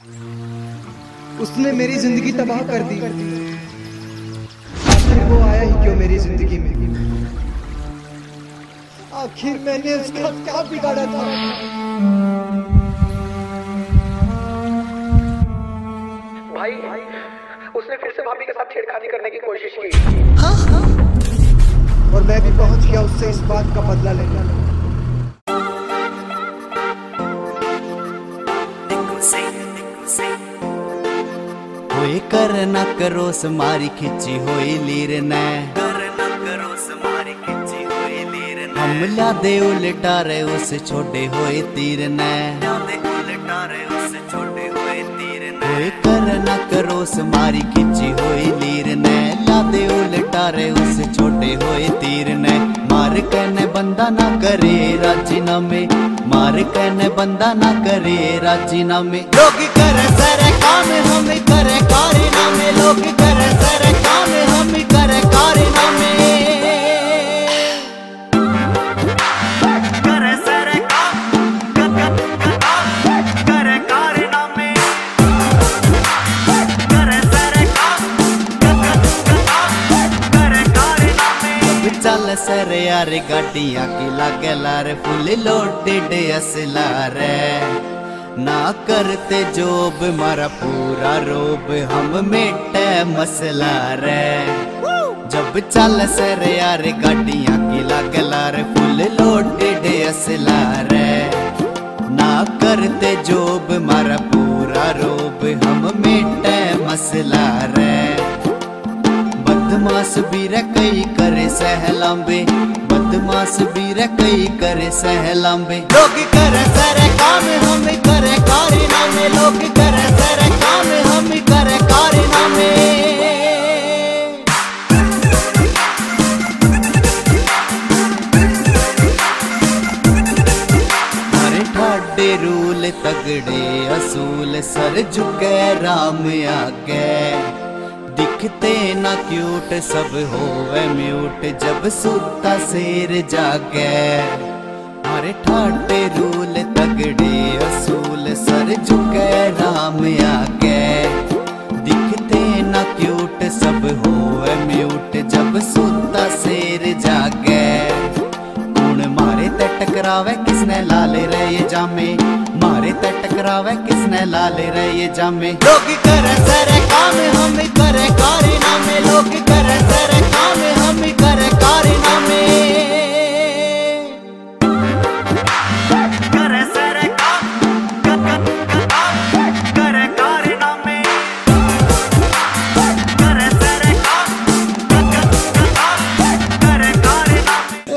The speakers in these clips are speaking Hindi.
उसने मेरी जिंदगी तबाह कर दी। आखिर वो आया ही क्यों मेरी जिंदगी में? आखिर मैंने उसका क्या बिगाड़ा था? भाई उसने फिर से भाभी के साथ छेड़खानी करने की कोशिश की। हाँ? और मैं भी पहुंच गया उससे इस बात का बदला लेने। होए कर ना करो समारी खिंची होई लीर ने, हमला दे उल्टा रे उस छोड़े होए तीर ने। होए कर ना करो समारी खिंची होई लीर ने, ला दे उल्टा रे उस छोटे होए तीर ने। मार कहने बंदा ना करे राजीनामे, मार कहने बंदा ना करे राजीनामे। लोग करे सारे काम हम करे कारनामे, लोग करे सारे काम हम करे कारनामे। करे सारे काम करे कारनामे, करे सारे काम करे कारनामे। चल सर यार गाड़ियां की लागे लार, फुल लोडेड असला रे। ना करते जोब मारा पूरा रोब, हम मेटे मसला रे। जब चल सर यार गाड़ियां की लागे लार, फुल लोडेड असला रे। ना करते जोब मारा पूरा रोब, हम मेटे मसला रे। बदमाश भी रे कई करे सहलांबे, बदमाश भी रे कई करे सहलांबे। लोग करे सारे काम हम करे कारनामे, लोग करे सारे काम हम करे कारनामे। अरे ठाडे रूल तगड़े असूल, सर झुके राम आगे। दिखते ना क्यूट सब होवे म्यूट, जब सूता शेर जागे। अरे ठाटे रूल तगड़े असूल, सर झुके राम आगे। दिखते ना क्यूट सब होवे म्यूट, जब सूता शेर जागे। कौन मारे ते टकरावे किसने लाले रहे जामे, मारे ते टकरावे किसने लाले रहे जामे। लोग करे सारे काम हम करे कारनामे, लोग करे सारे काम हम करे कारनामे। करे सारे काम करे कारनामे, करे सारे काम करे कारनामे।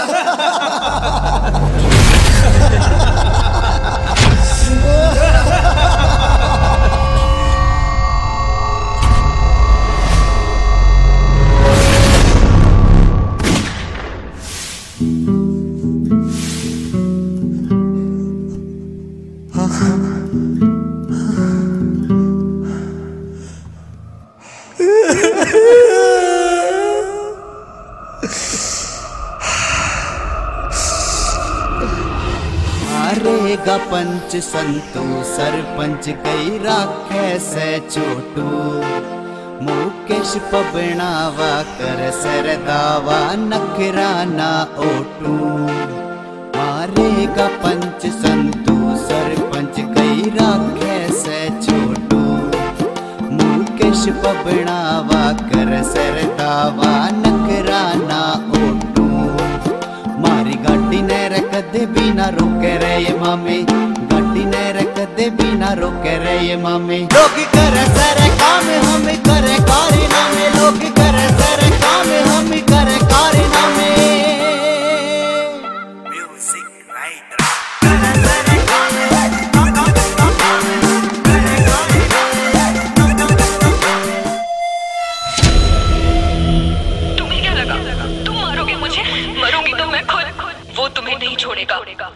मारेगा पंच संतू सरपंच कई राखे से चोटू। मुकेश पबनावा कर सरदावा नखराना ओटू। मारेगा पंच संतू सरपंच कई राखे से छोटू। मुकेश पबनावा कर सरदावा नखराना ओटू। मारी गाड़ी ने कदे भी ना रोके रे मामे, गाड़ी ने कदे भी ना रोके रे मामे। लोग करे सारे काम हम करे कारनामे, लोग करे सारे काम हम करे कारनामे। तुम्हें क्या लगा तुम मारोगे मुझे? मरूंगी तो मैं खुद, वो तुम्हें नहीं छोड़ेगा।